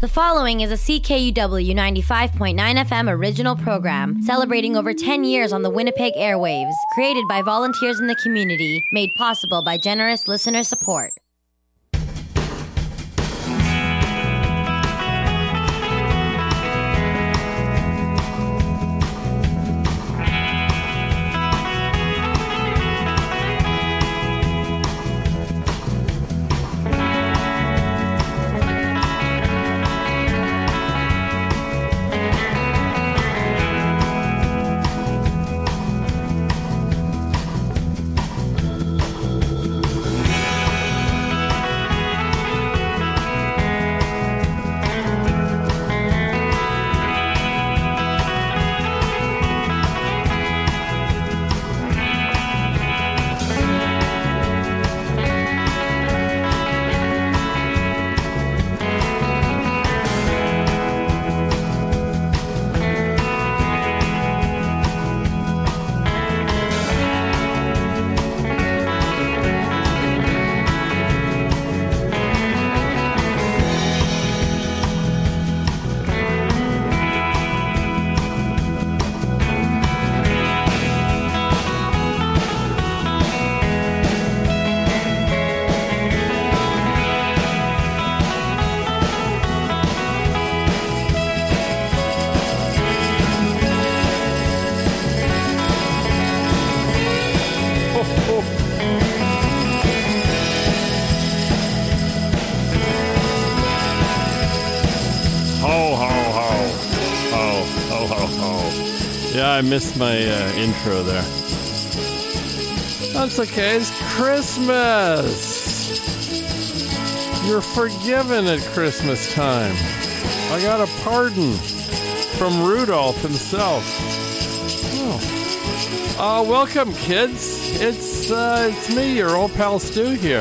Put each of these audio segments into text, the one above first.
The following is a CKUW 95.9 FM original program celebrating over 10 years on the Winnipeg airwaves, created by volunteers in the community, made possible by generous listener support. Yeah, I missed my intro there. That's okay, it's Christmas! You're forgiven at Christmas time. I got a pardon from Rudolph himself. Oh. Welcome, kids. It's me, your old pal Stu here.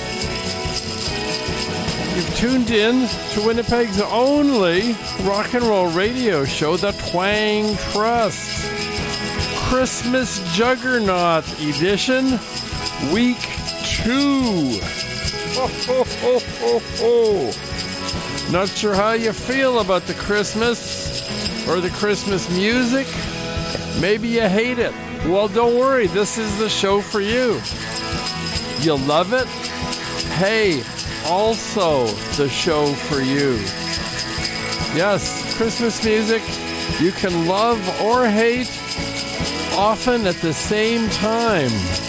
You've tuned in to Winnipeg's only rock and roll radio show, The Twang Trust. Christmas Juggernaut Edition, Week 2. Ho, ho, ho, ho, ho. Not sure how you feel about the Christmas or the Christmas music. Maybe you hate it. Well, don't worry. This is the show for you. You love it? Hey, also the show for you. Yes, Christmas music you can love or hate, often at the same time.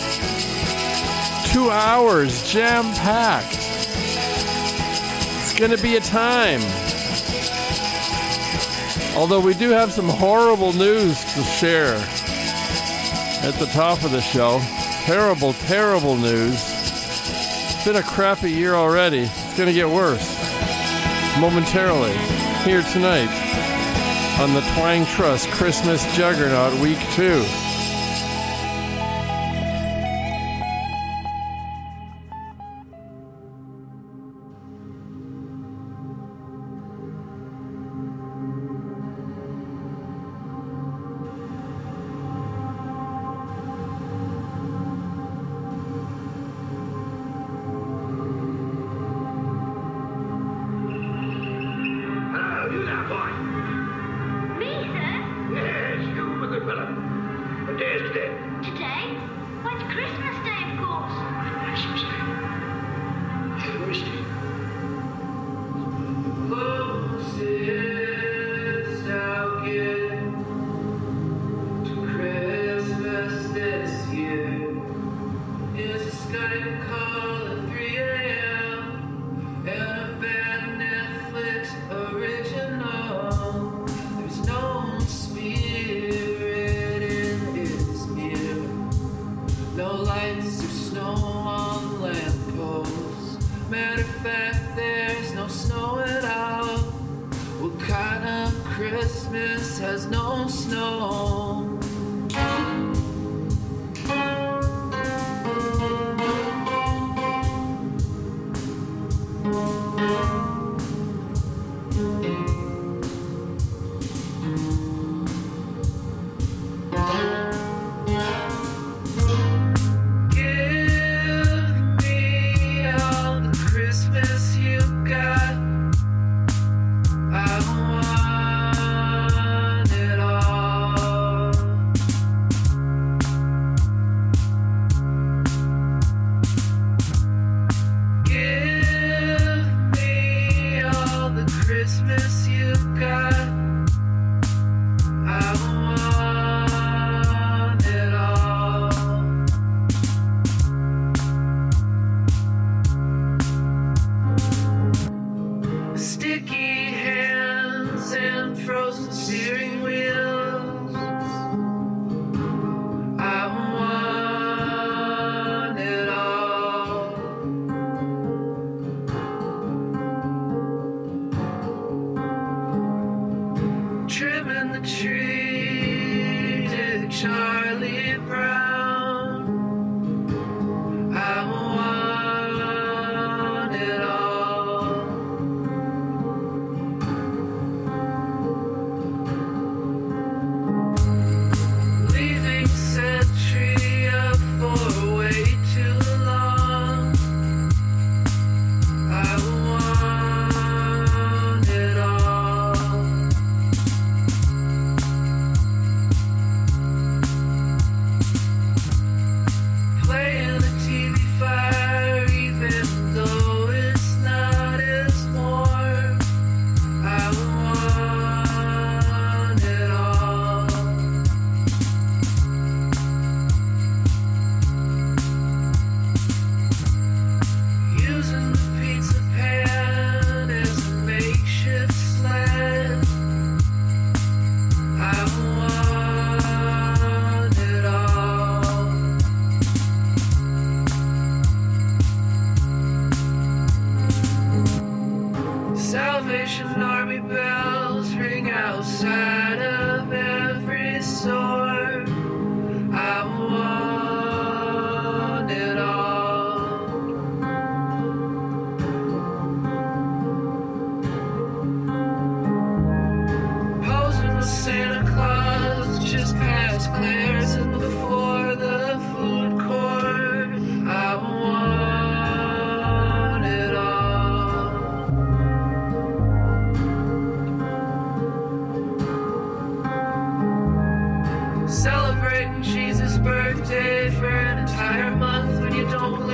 2 hours jam-packed. It's gonna be a time. Although we do have some horrible news to share at the top of the show. Terrible, terrible news. It's been a crappy year already. It's going to get worse momentarily here tonight on the Twang Trust Christmas Juggernaut Week 2.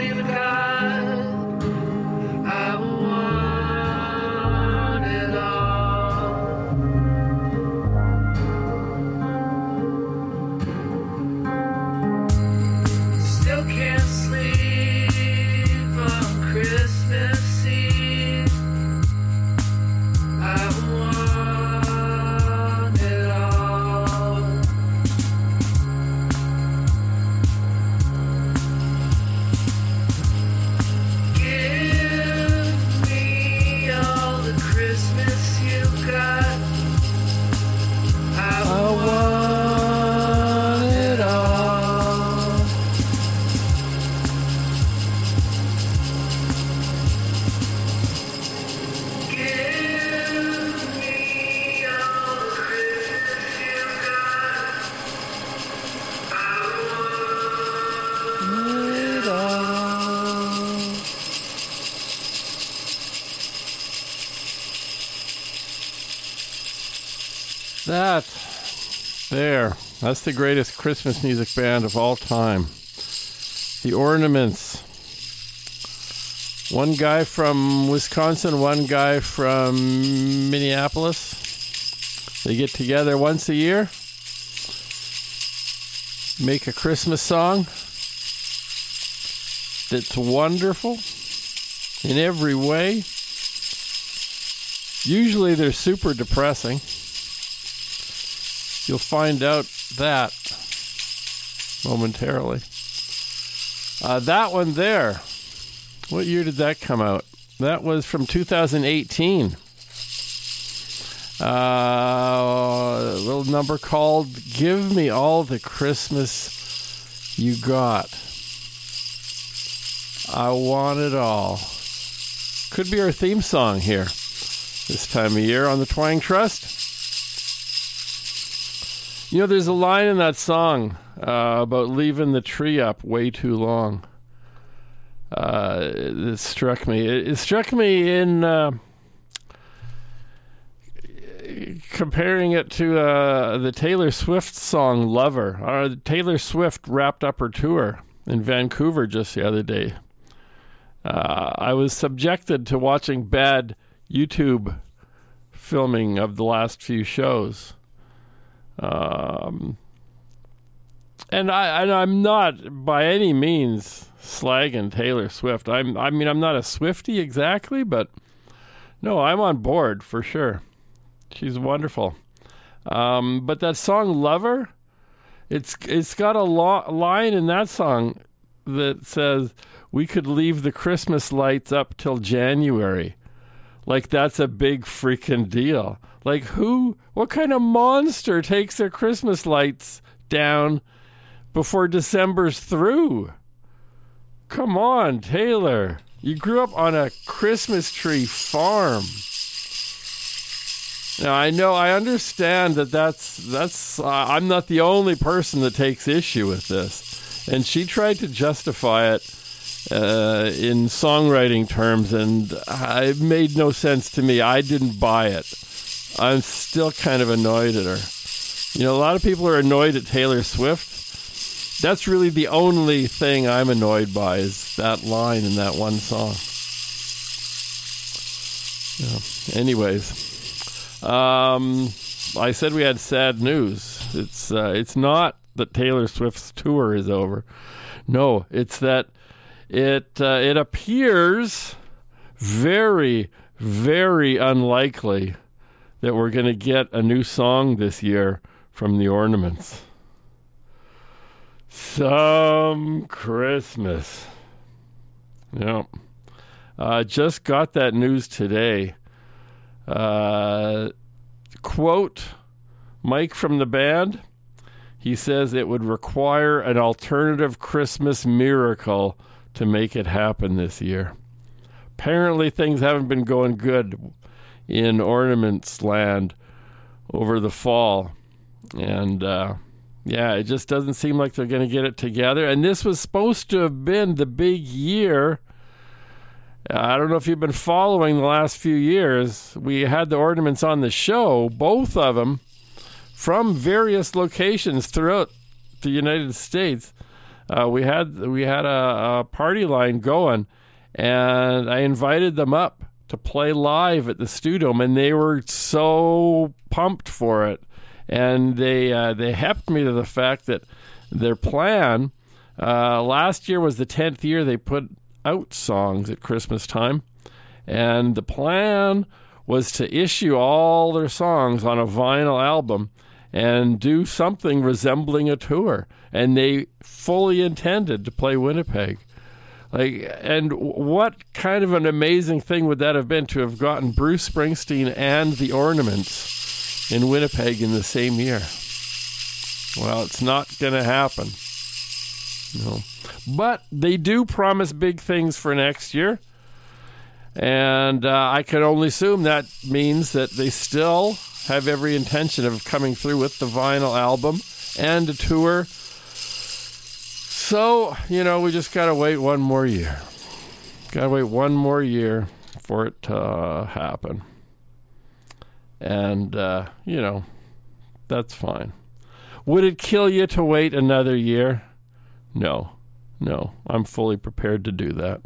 you've got. I want it all. Still can't sleep on Christmas Eve. I want it all. Give me all the Christmas you got. I want it all. Give me all the Christmas you got. I want it all. That's the greatest Christmas music band of all time. The Ornaments. One guy from Wisconsin, one guy from Minneapolis. They get together once a year, make a Christmas song that's wonderful in every way. Usually they're super depressing. You'll find out that momentarily. That one there, what year did that come out? That was from 2018. A little number called Give Me All the Christmas You Got. I want it all. Could be our theme song here this time of year on the Twang Trust. You know, there's a line in that song about leaving the tree up way too long. It struck me. It struck me in comparing it to the Taylor Swift song Lover. Taylor Swift wrapped up her tour in Vancouver just the other day. I was subjected to watching bad YouTube filming of the last few shows. And I'm not by any means slagging Taylor Swift. I'm not a Swiftie exactly, but no, I'm on board for sure. She's wonderful. But that song Lover, it's got a line in that song that says, we could leave the Christmas lights up till January. Like that's a big freaking deal. Like what kind of monster takes their Christmas lights down before December's through? Come on, Taylor. You grew up on a Christmas tree farm. Now, I understand that's I'm not the only person that takes issue with this. And she tried to justify it in songwriting terms, and it made no sense to me. I didn't buy it. I'm still kind of annoyed at her. You know, a lot of people are annoyed at Taylor Swift. That's really the only thing I'm annoyed by is that line in that one song. Yeah. Anyways, I said we had sad news. It's not that Taylor Swift's tour is over. No, it's that it appears very, very unlikely that we're going to get a new song this year from the Ornaments. Some Christmas. Yep. Just got that news today. Quote Mike from the band. He says it would require an alternative Christmas miracle to make it happen this year. Apparently things haven't been going good in Ornaments land over the fall. And, it just doesn't seem like they're going to get it together. And this was supposed to have been the big year. I don't know if you've been following the last few years. We had the Ornaments on the show, both of them, from various locations throughout the United States. we had a party line going, and I invited them up to play live at the Studome, and they were so pumped for it. And they hepped me to the fact that their plan last year was the 10th year they put out songs at Christmas time, and the plan was to issue all their songs on a vinyl album and do something resembling a tour. And they fully intended to play Winnipeg. And what kind of an amazing thing would that have been to have gotten Bruce Springsteen and the Ornaments in Winnipeg in the same year? Well, it's not going to happen. No. But they do promise big things for next year. And I can only assume that means that they still have every intention of coming through with the vinyl album and a tour. So, we just got to wait one more year. Got to wait one more year for it to happen. And, that's fine. Would it kill you to wait another year? No. I'm fully prepared to do that.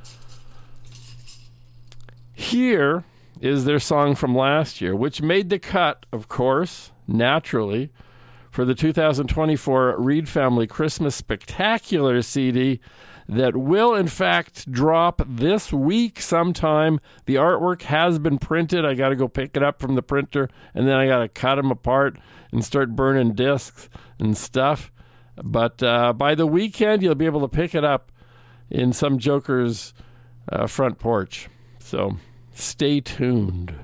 Here is their song from last year, which made the cut, of course, naturally, for the 2024 Reed Family Christmas Spectacular CD that will, in fact, drop this week sometime. The artwork has been printed. I got to go pick it up from the printer, and then I got to cut them apart and start burning discs and stuff. But by the weekend, you'll be able to pick it up in some joker's front porch. So stay tuned.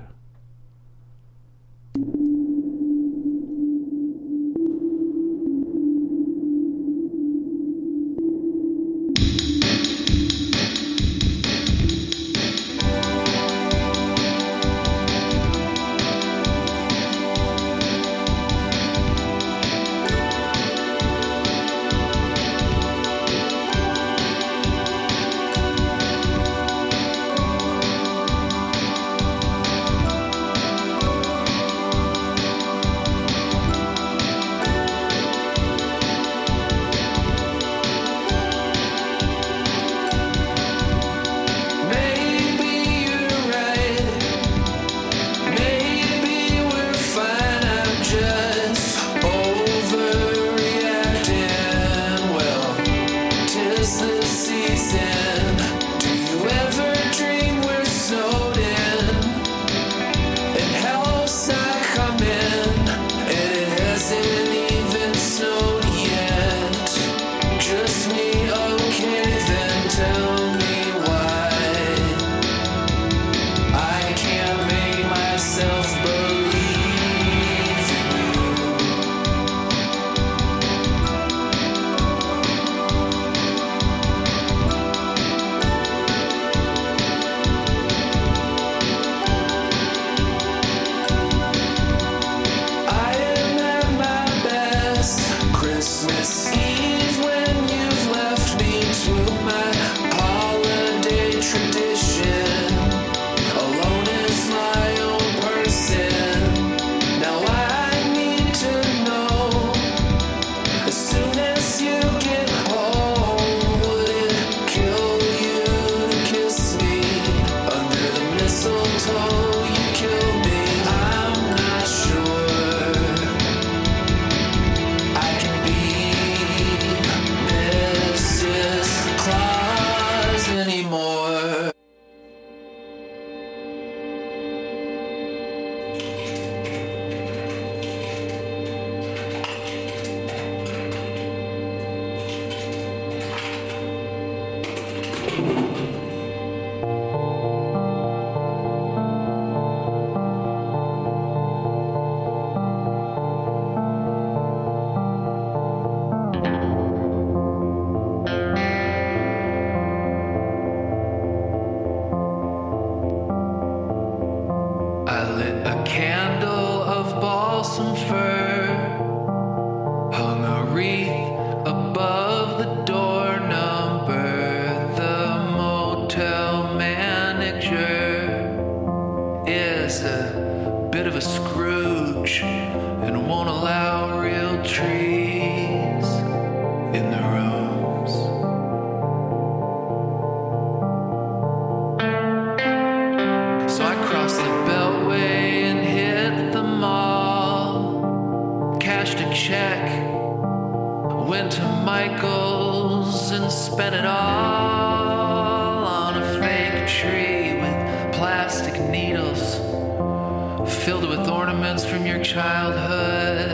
spent it all on a fake tree with plastic needles filled with ornaments from your childhood.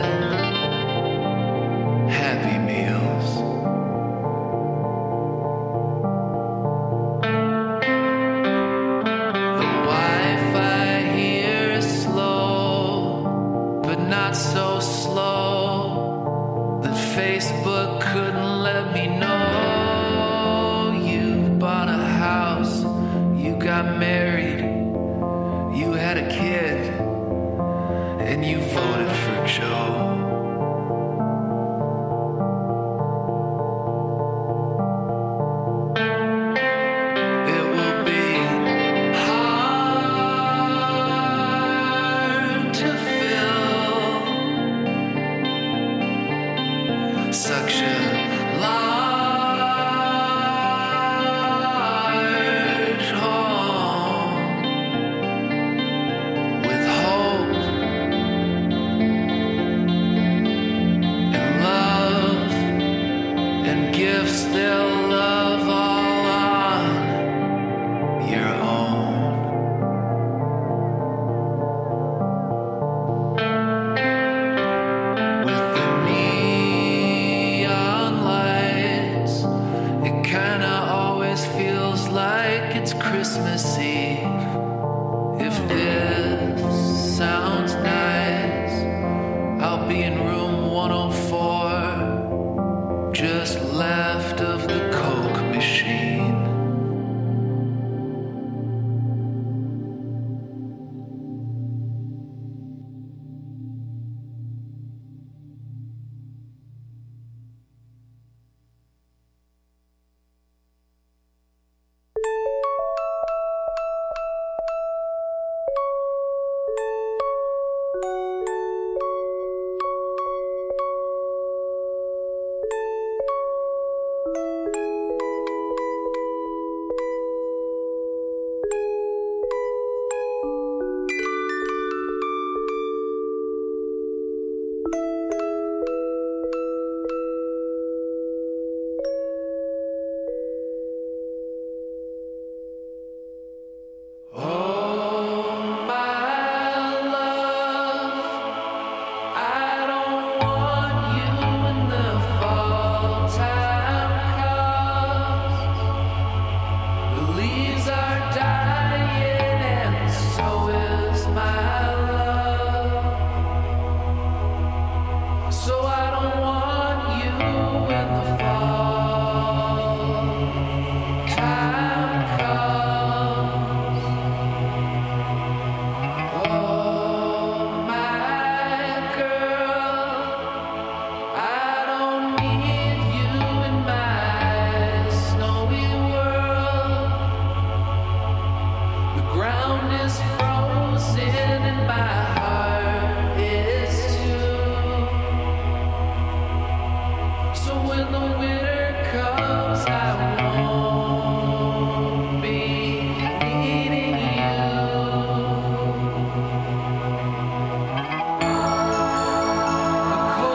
Happy Meals. The Wi-Fi here is slow, but not so slow that Facebook couldn't let me know. You bought a house, you got married, you had a kid, and you voted for Joe. It will be hard to fill such a large home with hope and love and gifts they'll love all on your own. With the neon lights, it kinda always feels like it's Christmas Eve. If this sounds nice, I'll be in room 104, just left of the Coke machine. Oh, my love, I don't want you when the fall time comes. The leaves are dying and so is my love. So I don't want you when the fall time comes. Oh, my girl, I don't need you in my snowy world. The ground is frozen and my heart is too. So when the winter comes, I won't be needing you. The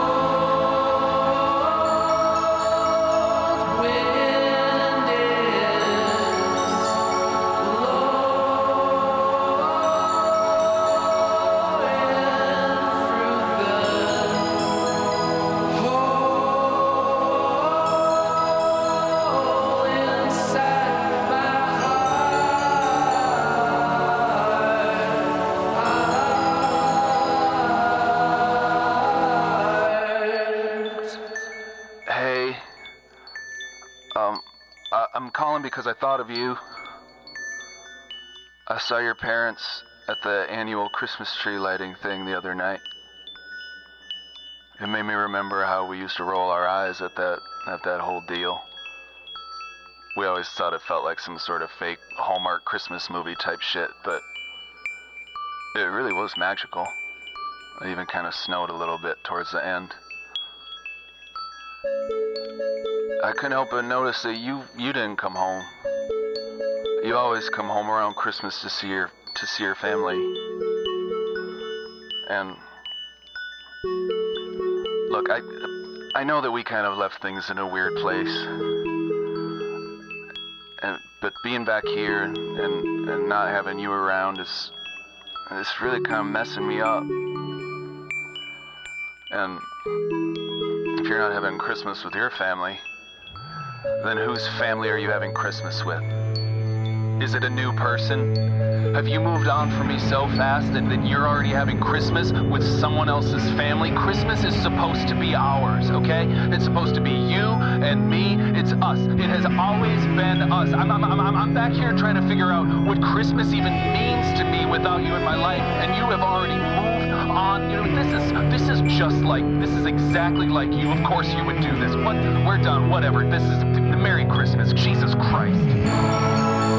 cold wind is blowing through the hole inside my heart. Hey, I'm calling because I thought of you. I saw your parents at the annual Christmas tree lighting thing the other night. It made me remember how we used to roll our eyes at that whole deal. We always thought it felt like some sort of fake Hallmark Christmas movie type shit, but it really was magical. It even kind of snowed a little bit towards the end. I couldn't help but notice that you didn't come home. You always come home around Christmas to see your family. And look, I know that we kind of left things in a weird place. but being back here and not having you around is really kind of messing me up. And if you're not having Christmas with your family, then whose family are you having Christmas with? Is it a new person? Have you moved on from me so fast that you're already having Christmas with someone else's family? Christmas is supposed to be ours, okay? It's supposed to be you and me. It's us. It has always been us. I'm back here trying to figure out what Christmas even means to me without you in my life, and you have already moved on. You know, this is exactly like you. Of course you would do this. What? We're done. Whatever. This is Merry Christmas. Jesus Christ.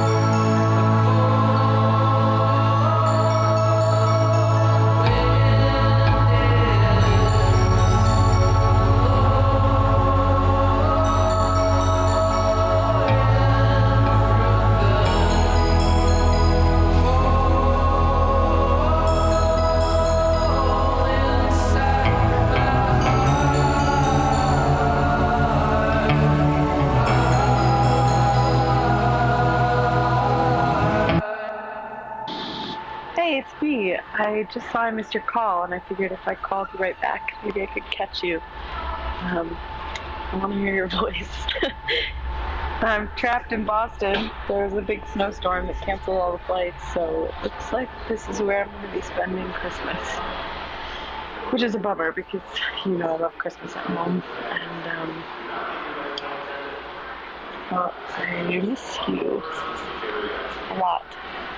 I just saw I missed your call, and I figured if I called you right back, maybe I could catch you. I want to hear your voice. I'm trapped in Boston. There was a big snowstorm that canceled all the flights, so it looks like this is where I'm going to be spending Christmas. Which is a bummer, because, you know, I love Christmas at home, and, well, I miss you a lot.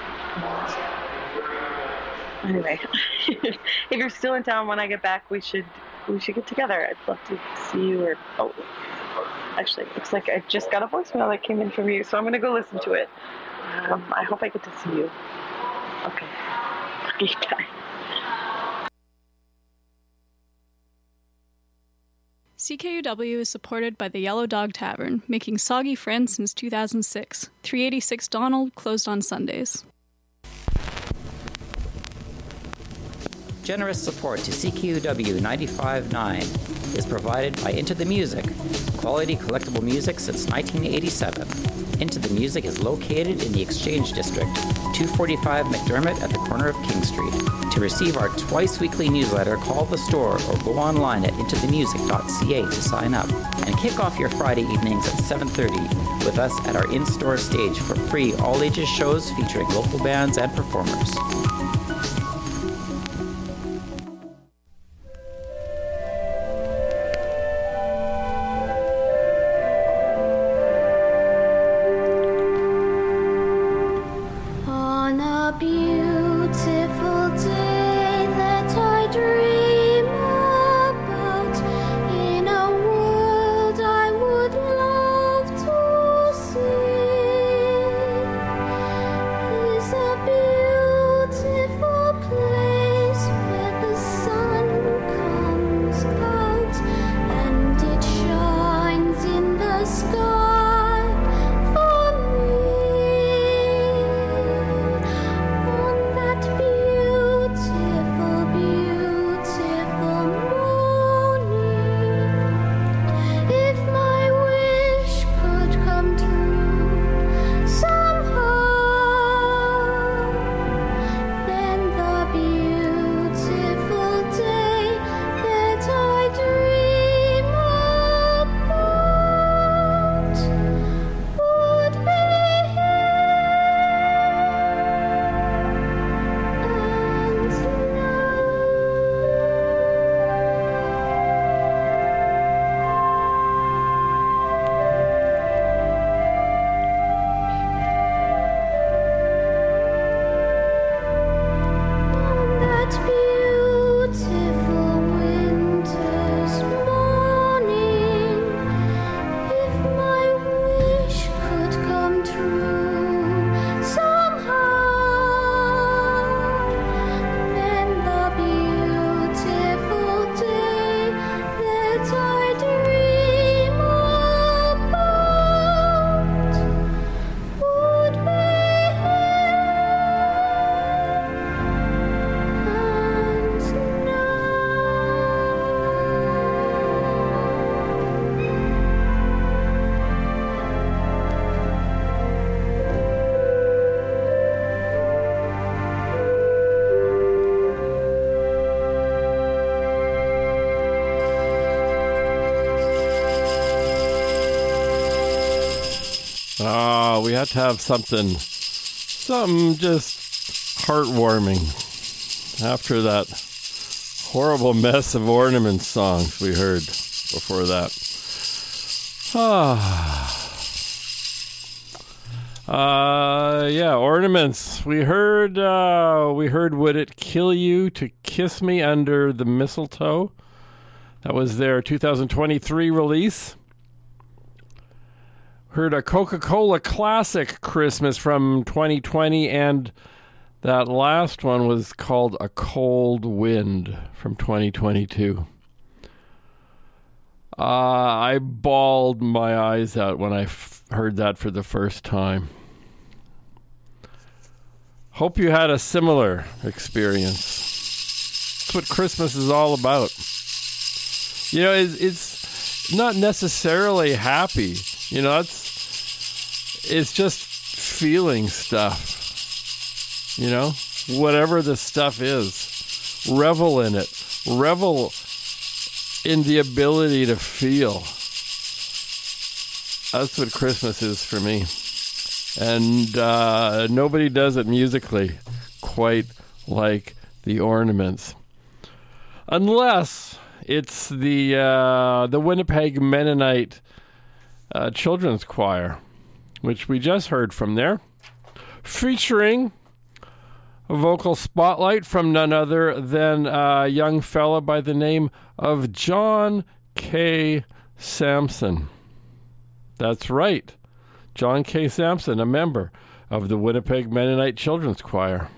Anyway, if you're still in town when I get back, we should get together. I'd love to see you. Actually, it looks like I just got a voicemail that came in from you, so I'm gonna go listen to it. I hope I get to see you. Okay, bye. CKUW is supported by the Yellow Dog Tavern, making soggy friends since 2006. 386 Donald, closed on Sundays. Generous support to CKUW 95.9 is provided by Into the Music, quality collectible music since 1987. Into the Music is located in the Exchange District, 245 McDermott at the corner of King Street. To receive our twice-weekly newsletter, call the store or go online at intothemusic.ca to sign up. And kick off your Friday evenings at 7:30 with us at our in-store stage for free all-ages shows featuring local bands and performers. It's a beautiful Oh, we had to have something just heartwarming after that horrible mess of Ornament songs we heard before that. Yeah, Ornaments. We heard Would It Kill You to Kiss Me Under the Mistletoe. That was their 2023 release. Heard a Coca-Cola Classic Christmas from 2020, and that last one was called A Cold Wind from 2022. I bawled my eyes out when I heard that for the first time. Hope you had a similar experience. That's what Christmas is all about. You know, it's not necessarily happy. You know, it's just feeling stuff. You know, whatever the stuff is, revel in it. Revel in the ability to feel. That's what Christmas is for me. And nobody does it musically quite like the Ornaments. Unless it's the Winnipeg Mennonite Children's Choir, which we just heard from there, featuring a vocal spotlight from none other than a young fella by the name of John K. Sampson. That's right. John K. Sampson, a member of the Winnipeg Mennonite Children's Choir.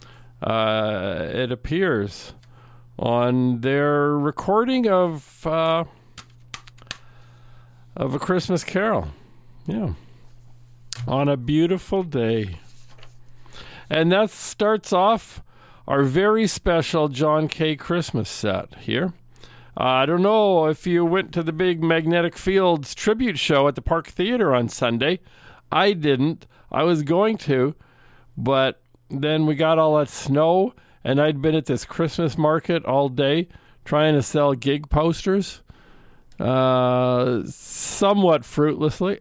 It appears on their recording of A Christmas Carol. Yeah. On a beautiful day. And that starts off our very special John K. Christmas set here. I don't know if you went to the big Magnetic Fields tribute show at the Park Theater on Sunday. I didn't. I was going to, but then we got all that snow, and I'd been at this Christmas market all day trying to sell gig posters, somewhat fruitlessly.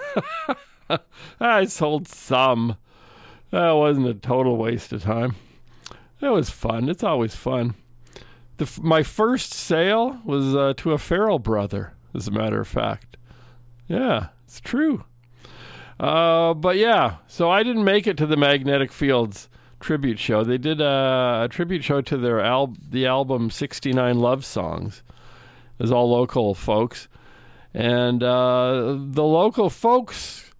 I sold some. That wasn't a total waste of time. It was fun. It's always fun. My first sale was to a Farrell brother, as a matter of fact. Yeah, it's true. But yeah, so I didn't make it to the Magnetic Fields tribute show. They did a tribute show to their the album 69 Love Songs. It was all local folks. And the local folks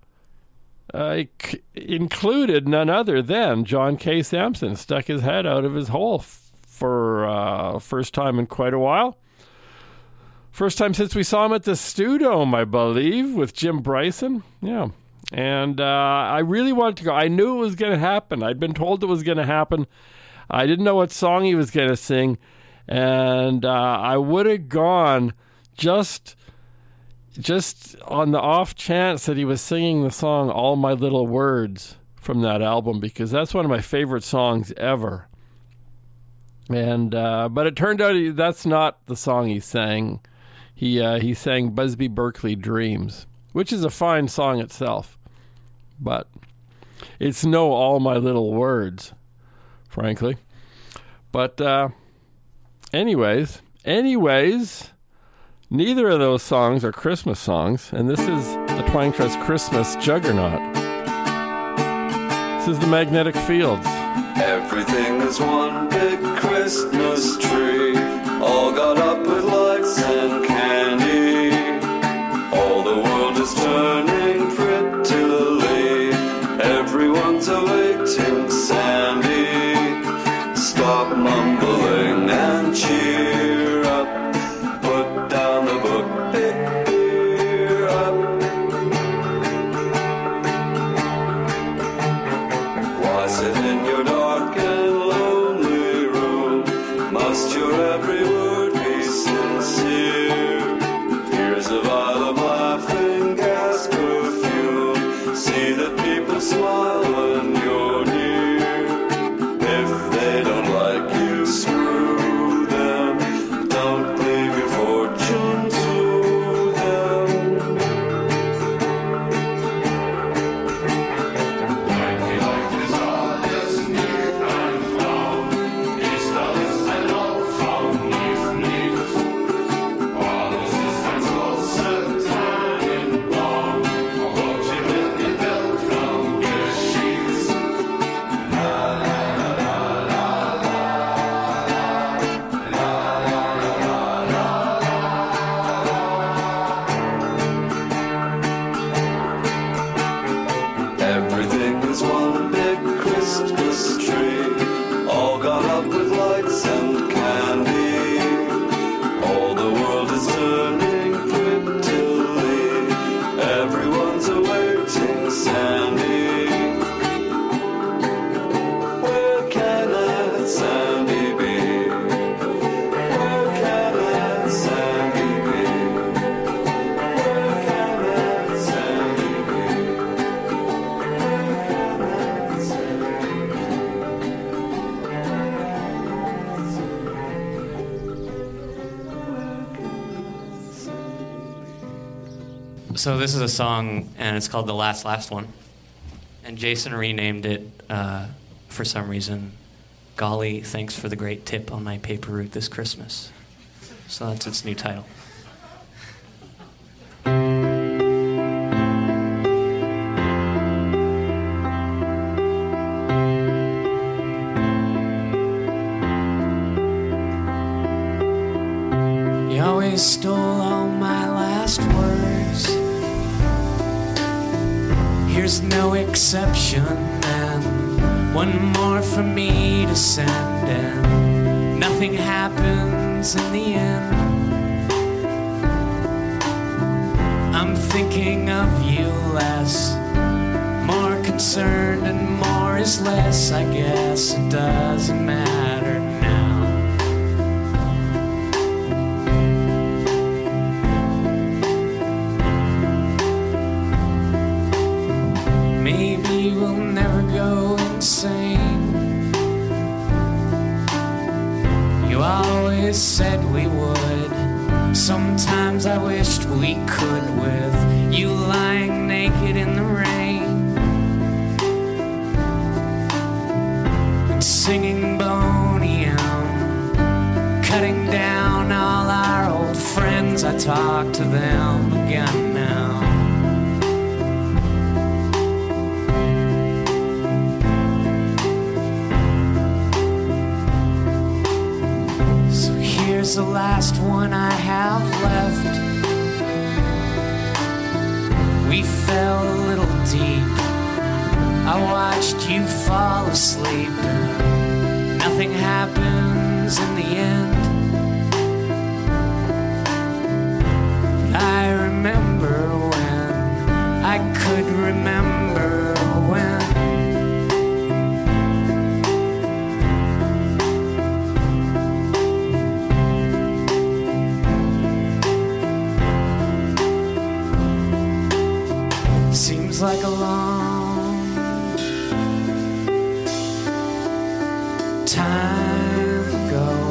included none other than John K. Sampson. Stuck his head out of his hole for first time in quite a while. First time since we saw him at the Stewdome, I believe, with Jim Bryson. Yeah. And I really wanted to go. I knew it was going to happen. I'd been told it was going to happen. I didn't know what song he was going to sing. And I would have gone just on the off chance that he was singing the song All My Little Words from that album, because that's one of my favorite songs ever. And but it turned out that's not the song he sang. He sang Busby Berkeley Dreams, which is a fine song itself, but it's no All My Little Words, frankly. But anyways, neither of those songs are Christmas songs, and this is the Twang Trust Christmas Juggernaut. This is the Magnetic Fields. Everything is one big Christmas tree, all got up with lights and candy. All the world is turning prettily, everyone's awaiting Sandy. Stop mumbling and cheer up, put down the book, pick beer up. Why sit in your dark and lonely room? Must your every word be sincere? Here's a vial of laughing gas perfume. See that people smile when you're near. If they don't like you, screw them. Don't leave your fortune to them. arms awaiting Sandy. Where can that Sandy be? Where can that Sandy be? Where can that Sandy be? Where can that So this is a song, and it's called The Last One. And Jason renamed it, for some reason, Golly, Thanks for the Great Tip on My Paper Route This Christmas. So that's its new title. You always stole all my last words. Here's no exception, and one more for me to send, and nothing happens in the end. I'm thinking of you less, more concerned, and more is less. I guess it doesn't matter now. Maybe we'll never go insane. You always said we would. Sometimes I wished we could, with you lying naked in the rain and singing Boney M, cutting down all our old friends. I talk to them again now. Here's the last one I have left. We fell a little deep. I watched you fall asleep. Nothing happens in the end. I remember when I could remember when. Seems like a long time ago.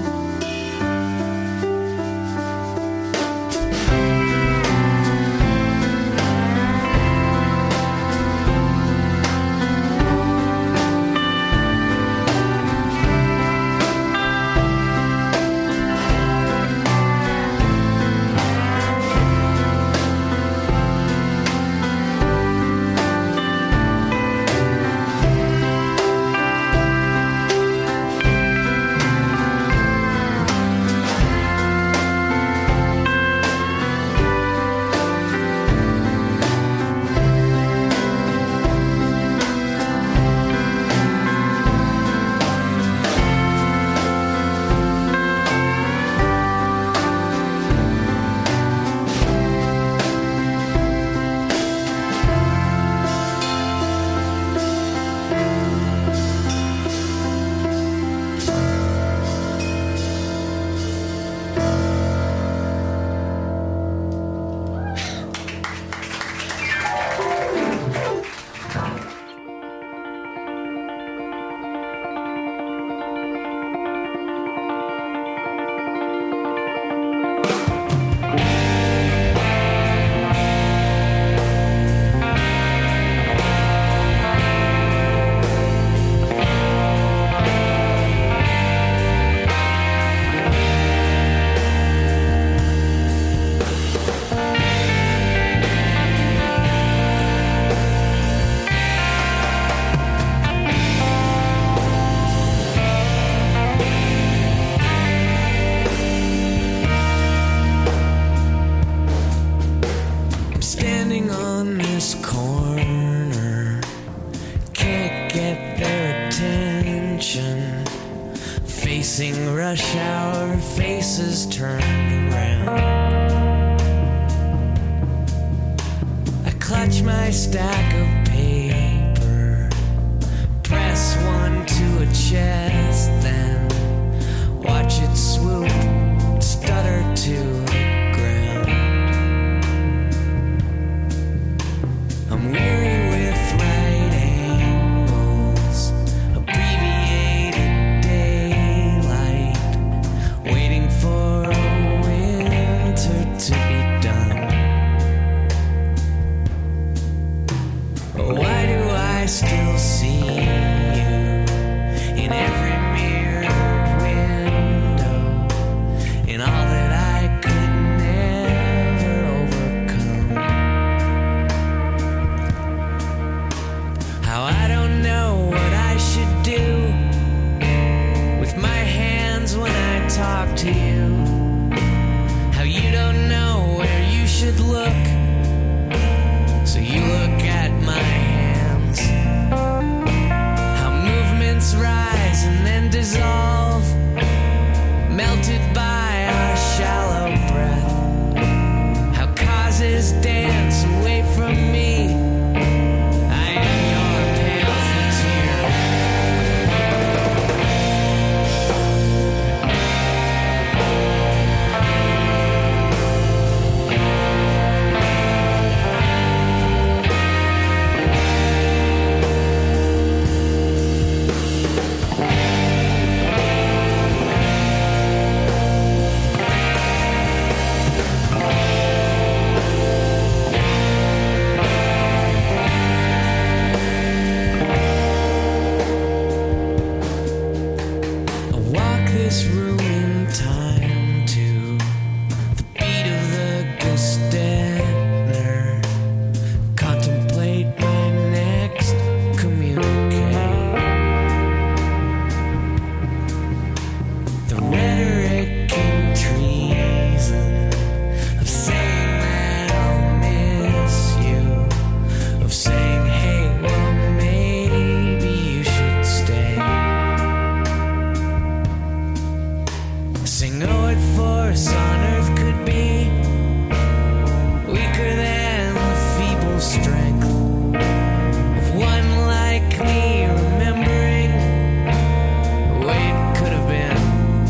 Facing rush hour, faces turned around. I clutch my stack of paper, press one to a chest, then watch it swoop, stutter to the ground. I'm weary with right angles, abbreviated daylight, waiting for winter to be done. Why do I still see you in every mirrored window, in all that I could never overcome? How I don't know what I should do with my hands when I talk to you. How you don't know where you should look, so you look at my hands. How movements rise and then dissolve, melted by our shallow breath. How causes dance away from me. I am your pamphleteer. I walk this room in time to the beat of the Gestetner. Contemplate my next communique. The rhetoric and treason of saying that I'll miss you, of saying, hey, well, maybe you should stay. Say no what force on earth could be weaker than the feeble strength of one like me, remembering the way it could have been.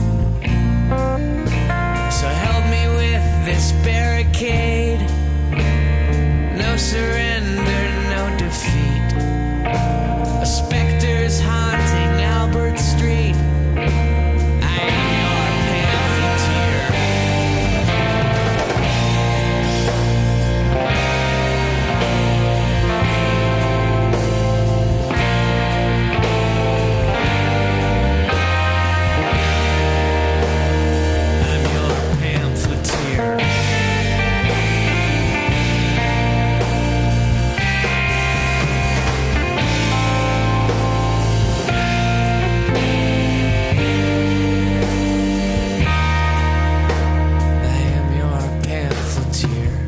So help me with this barricade. No surrender, no defeat. A specter's haunting Albert Street. I am your pamphleteer. I'm your pamphleteer. I am your pamphleteer.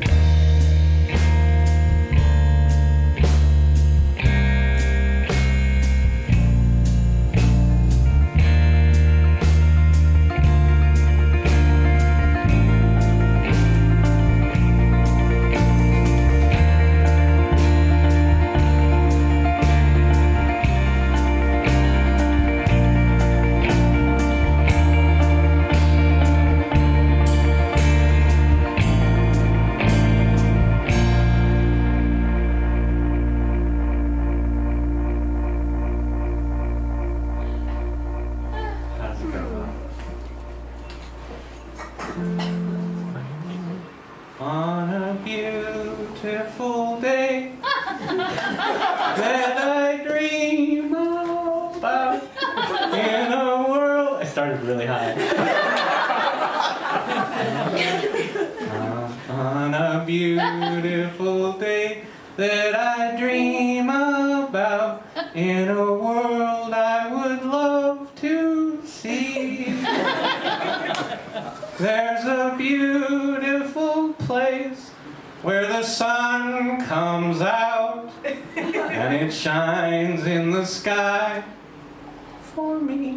On a beautiful day that I dream about in a world. I started really high. On a beautiful day that I dream about in a world I would love to see. There's a beautiful place where the sun comes out and it shines in the sky for me.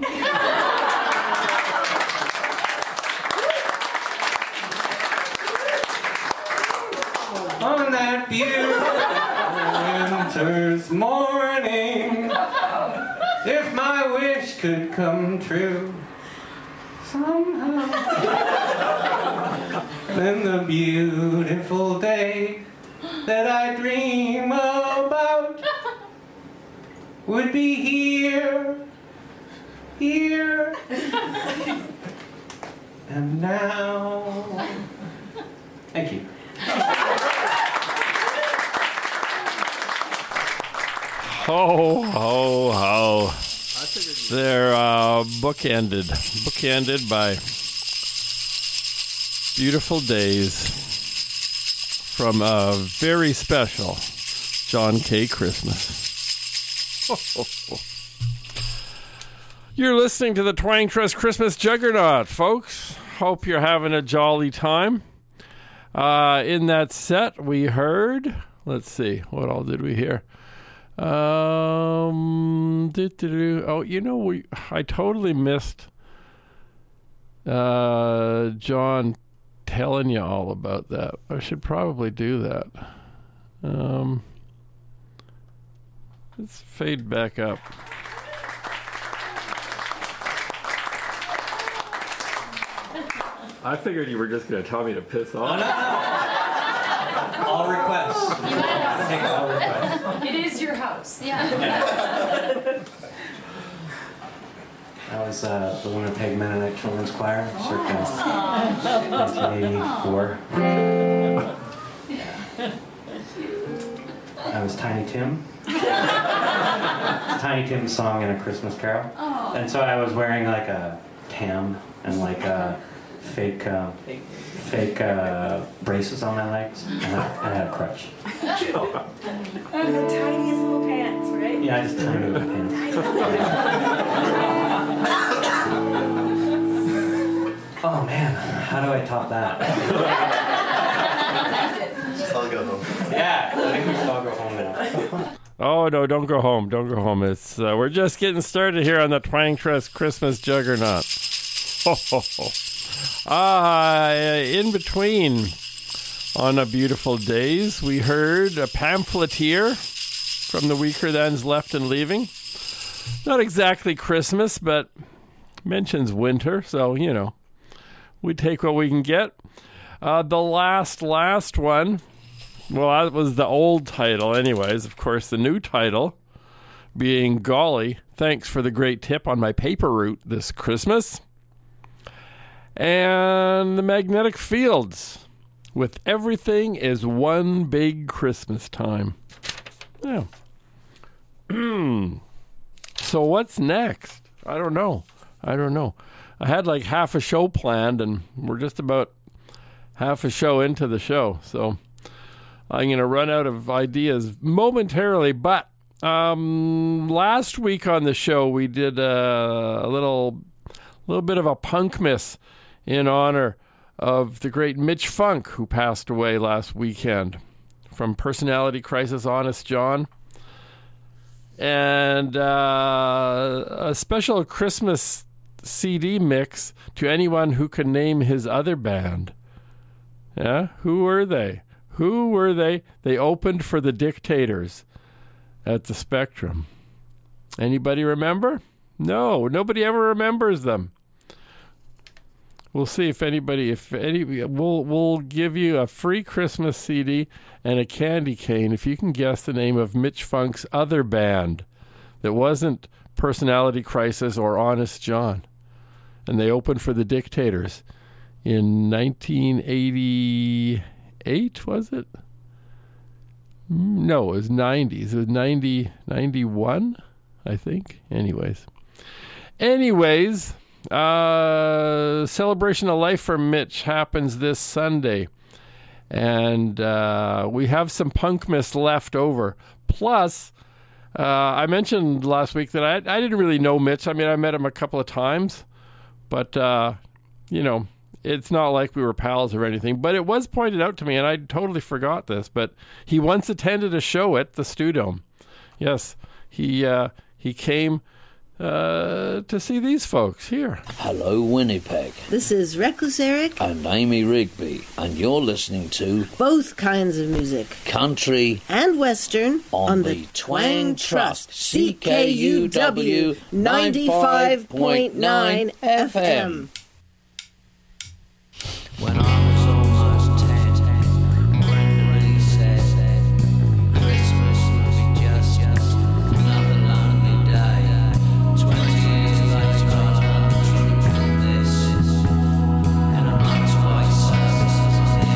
on that beautiful winter's morning. If my wish could come true somehow, then the beautiful day that I dream about would be here and now. Thank you. Ho, ho, ho. They're bookended by beautiful days from a very special John K. Christmas. You're listening to the Twang Trust Christmas Juggernaut, folks. Hope you're having a jolly time. In that set, we heard... Let's see, what all did we hear? I totally missed John telling you all about that. I should probably do that. Let's fade back up. I figured you were just going to tell me to piss off. All requests. Take all requests. It is your house. Yeah. I was the Winnipeg Mennonite Children's Choir, circa 1984. I was Tiny Tim. Tiny Tim's song in A Christmas Carol. And so I was wearing like a tam and like a fake braces on my legs, and I had a crutch. And the tiniest little pants, right? Yeah, just tiny little pants. Oh man, how do I top that? I'll go home. Yeah, I think we should all go home now. Oh no, don't go home. Don't go home. It's we're just getting started here on the Twang Trust Christmas Juggernaut. Ho ho ho. In between on a beautiful days, we heard a pamphleteer from the Weaker Thans Left and Leaving. Not exactly Christmas, but mentions winter, so, you know, we take what we can get. The last one, well, that was the old title anyways. Of course, the new title being Golly, Thanks for the Great Tip on My Paper Route This Christmas. And the Magnetic Fields with Everything is One Big Christmas Time. Yeah. So what's next? I don't know. I had like half a show planned, and we're just about half a show into the show. So I'm going to run out of ideas momentarily. But last week on the show, we did a little bit of a punk miss in honor of the great Mitch Funk, who passed away last weekend from Personality Crisis, Honest John. And a special Christmas CD mix to anyone who can name his other band. Yeah? Who were they? They opened for the Dictators at the Spectrum. Anybody remember? No, nobody ever remembers them. We'll see if any, we'll give you a free Christmas CD and a candy cane if you can guess the name of Mitch Funk's other band that wasn't Personality Crisis or Honest John. And they opened for the Dictators in 1988, was it? No, it was 90s. It was 91, I think. Anyways, Celebration of Life for Mitch happens this Sunday. And we have some punk miss left over. Plus, I mentioned last week that I didn't really know Mitch. I mean, I met him a couple of times. But, it's not like we were pals or anything. But it was pointed out to me, and I totally forgot this, but he once attended a show at the Stewdome. Yes, he came to see these folks here. Hello, Winnipeg. This is Reckless Eric And Amy Rigby, and you're listening to both kinds of music, country and western, on the Twang Trust, CKUW 95.9 FM. When I was almost 10, Brenda said, Christmas will be just another lonely day. 20 years later, I'm true from this, and I'm not twice services on the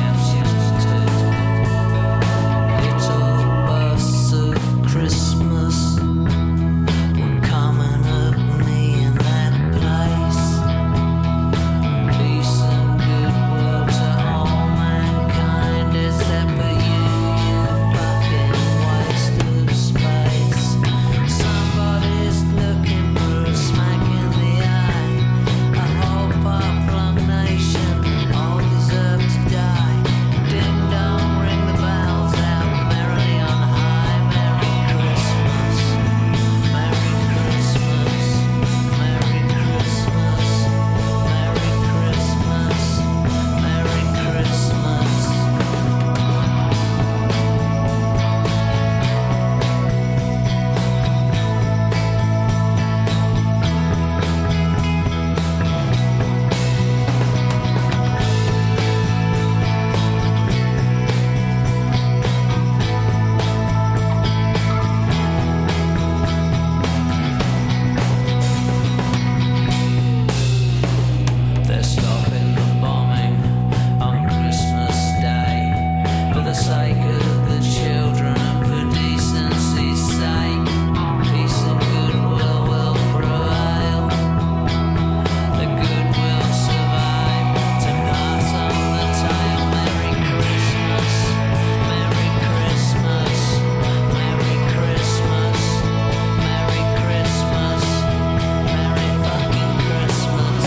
M62. Little bursts of Christmas were coming at me in that place. Peace and goodwill to all mankind, except for you, you fucking waste of space. Somebody's looking for a smack in the eye. A whole far-flung nation, all deserve to die. Ding dong, ring the bells out merrily on high. Merry Christmas, Merry Christmas, Merry Christmas, Merry Christmas, Merry Christmas. They're stopping the bombing on Christmas Day for the sake of the children and for decency's sake. Peace and goodwill will prevail. The good will survive to pass on the tale. Merry Christmas, Merry Christmas, Merry Christmas, Merry Christmas, Merry fucking Christmas.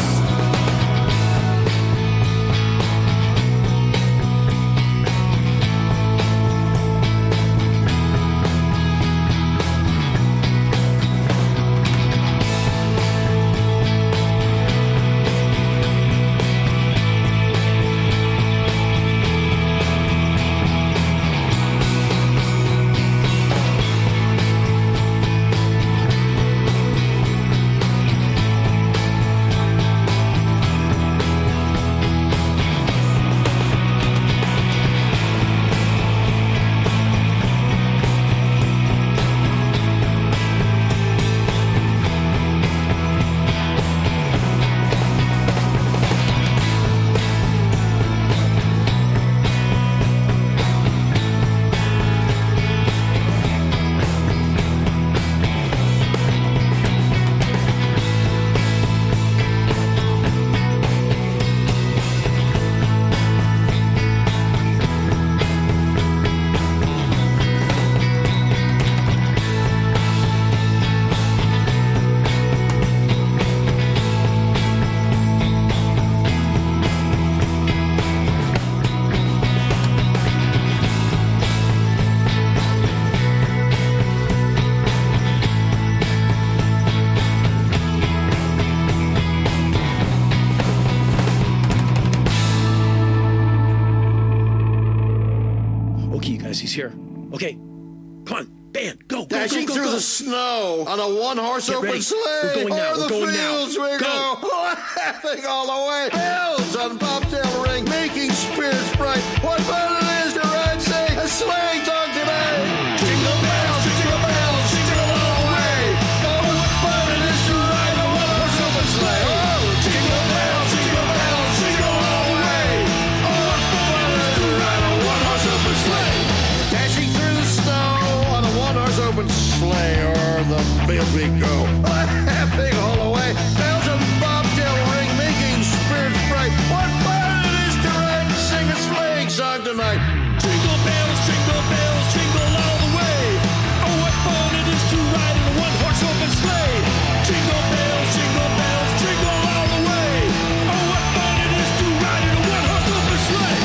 Okay, you guys, he's here. Okay, come on, band, go, go, Dashing go, go, through go. the snow on a one-horse Get open ready. sleigh. We're going now, O'er we're the going now. fields we Go. laughing all the way. Bells on bobtail ring, making spirits bright. What fun it is to ride, sing a sleighing song today. Jingle bells, jingle all the way. Oh, what fun it is to ride a one-horse open sleigh. Oh, jingle bells, jingle all the way. Oh, what fun it is to ride a one-horse open sleigh. Dashing through the snow on a one-horse open sleigh, o'er the fields we go. Laughing all the way. Bells and bobtail ring, making spirits bright. What fun it is to ride and sing a sleighing song tonight. Jingle bells, jingle all the way. Oh, what fun it is to ride in a one-horse open sleigh. Jingle bells, jingle all the way. Oh, what fun it is to ride in a one-horse open sleigh.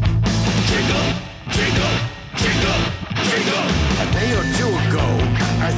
Jingle, jingle, jingle, jingle. A day or two ago, I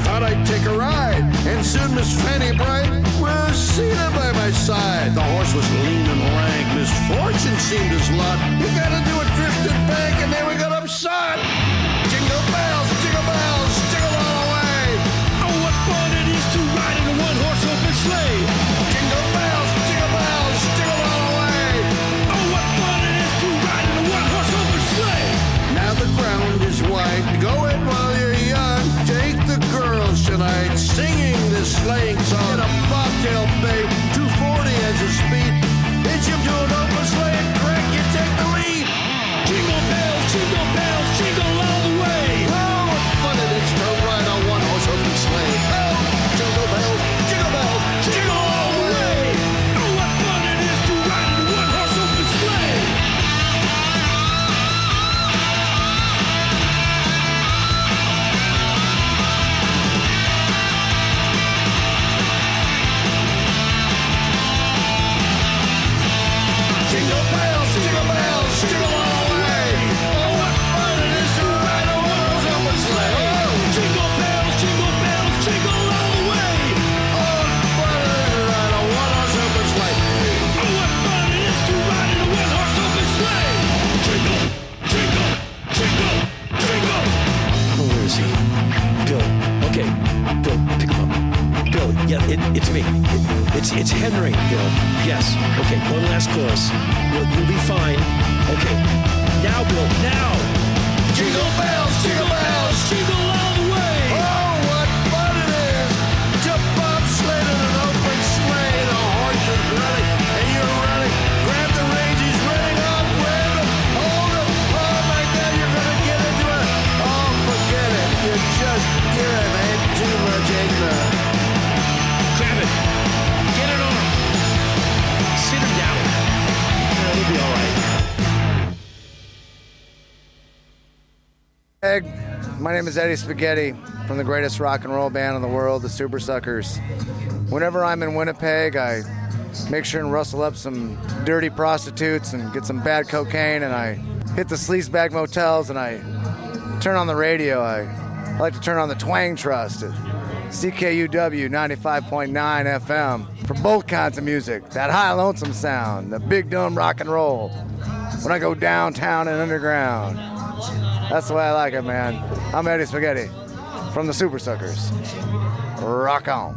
seemed a slut. You gotta do a drifted bank and then we got upset. Jingle bells, jingle all the way. Oh, what fun it is to ride in a one-horse open sleigh. Jingle bells, jingle all the way. Oh, what fun it is to ride in a one-horse open sleigh. Now the ground is white, go it while you're young. Take the girls tonight, singing this sleighing song. Get a bobtail bay, 240 as a speed. Hitch him to an open sleigh and crack, you take the lead. Jingle bells, jingle all the way. Oh, what fun it is to ride a one-horse open sleigh. Oh, jingle bells, jingle all the way. Oh, what fun it is to ride in a one-horse open sleigh. Jingle bells, jingle all the way. Oh, what fun it is to ride a one-horse open sleigh. Oh, Jingle bells, jingle all the way. oh, what fun it is to ride a one-horse open sleigh. Oh, what fun it is to ride in a one-horse open sleigh. Jingle, jingle, jingle, jingle. Oh, where is he? Bill. Okay, Bill, pick him up. Bill, yeah, it's me. It's Henry, Bill. Yes. Okay, one last chorus. You'll be fine. Okay. Now, Bill, now. Jingle bells, Jingle all the way. oh, what fun it is to bobsled in an open sleigh. The horse is running and you're running. Grab the reins, he's running off. Grab him, hold him. Oh, my God, you're gonna get into it. Oh, forget it. You have had too much eggnog. Grab it. Get it on. Sit him down. He'll be all right. Egg. My name is Eddie Spaghetti from the greatest rock and roll band in the world, the Super Suckers. Whenever I'm in Winnipeg, I make sure and rustle up some dirty prostitutes and get some bad cocaine, and I hit the sleazebag motels and I turn on the radio. I like to turn on the Twang Trust at CKUW 95.9 FM for both kinds of music. That high lonesome sound, the big dumb rock and roll. When I go downtown and underground. That's the way I like it, man. I'm Eddie Spaghetti from the Super Suckers. Rock on.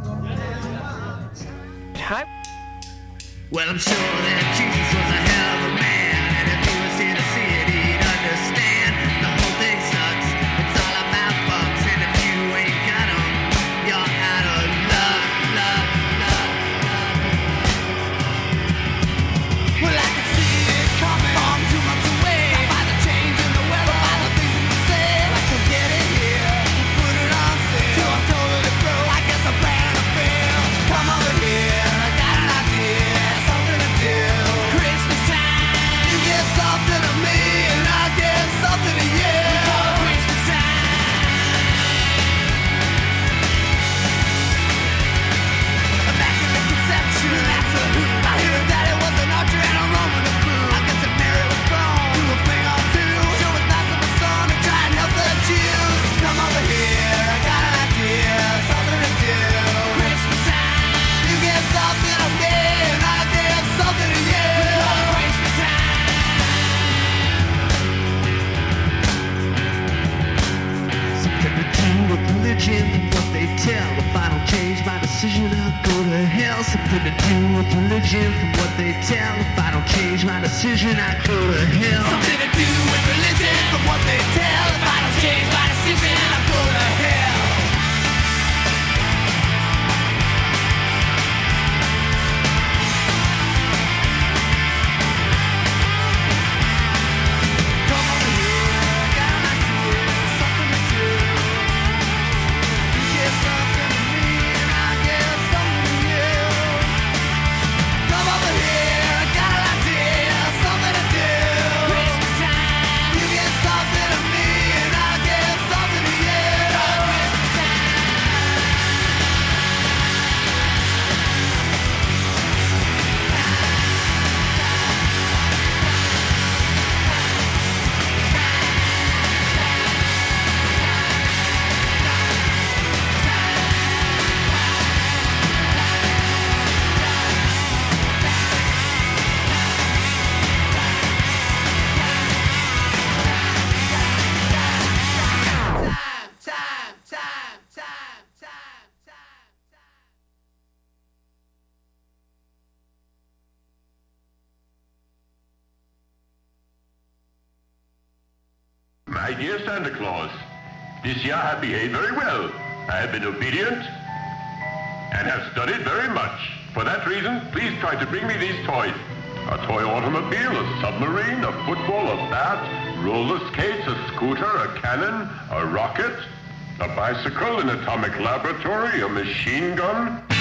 Well, I'm sure that Jesus was a hell of a man, and if he was here to see it, he'd understand. The whole thing sucks. It's all about bucks, and if you ain't got 'em, you're out of luck. Well, I can see it coming from 2 months away. By the change in the weather, by the things that you say. I can get it here, put it on sale. Till I'm totally broke, I guess I'm paying a bill. Come over here, I got an idea, something to do. Christmas time, you get something to me, and I get something to you. We call it Christmas time. Imagine the conception, that's a hoot. I hear that it was an archer and a Roman to boot. I guess that Mary was born to a thing or two. Sure was nice of the sun to try and help the Jews. Come over here, I got an idea, something to do. Christmas time, you get something of me, and I get something to you. We call it Christmas time. Something to do with religion and what they tell. If I don't change my decision, I'll go to hell. Something to do with religion from what they tell. If I don't change my decision, I go to hell. Something to do with religion from what they tell. If I don't change my decision, I go to hell. Come over here, I got an idea, something to do. You get something to me, and I get something to you. Come over here, I got an idea, something to do. Christmas time, you get something My dear Santa Claus, this year I have behaved very well. I have been obedient and have studied very much. For that reason, please try to bring me these toys. A toy automobile, a submarine, a football, a bat, roller skates, a scooter, a cannon, a rocket, a bicycle, an atomic laboratory, a machine gun.